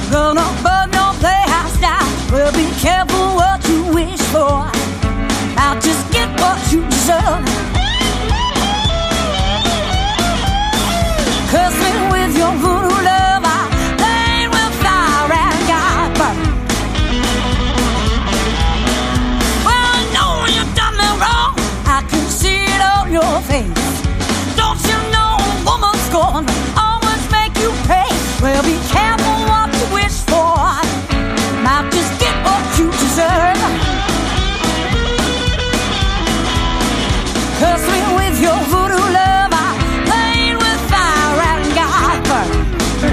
Gonna burn your playhouse down. Well, be careful what you wish for. Now just get what you deserve. Curse me with your voodoo love. I played with fire and got burned. Well, I know you done me wrong. I can see it on your face. Don't you know a woman's gonna always make you pay? Well, be careful what you wish for. Now just get what you deserve. Curse me with your voodoo love. I played with fire and got burned.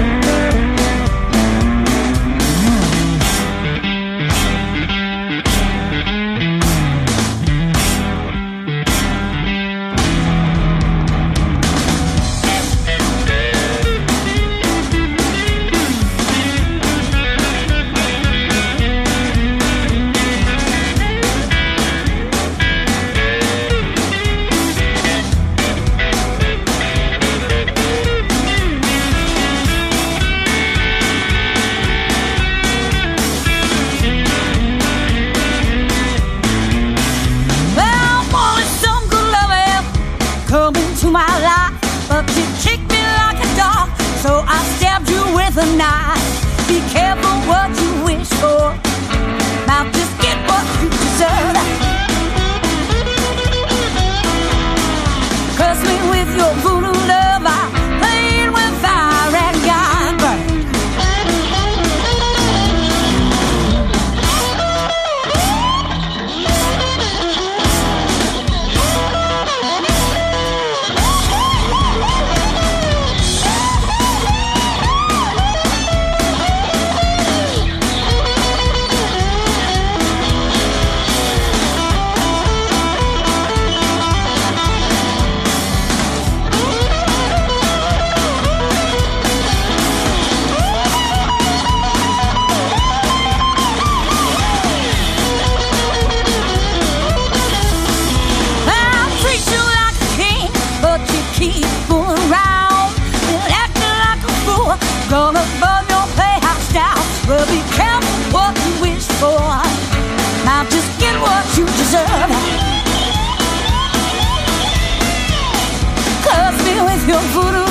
So I stabbed you with a knife. Be careful what you wish for. Now just get what you deserve. Curse me with your voodoo love. I played with fire and got burned. Keep fooling around, you're acting like a fool. Gonna burn your playhouse down. Well, be careful what you wish for. Now just get what you deserve. Curse me with your voodoo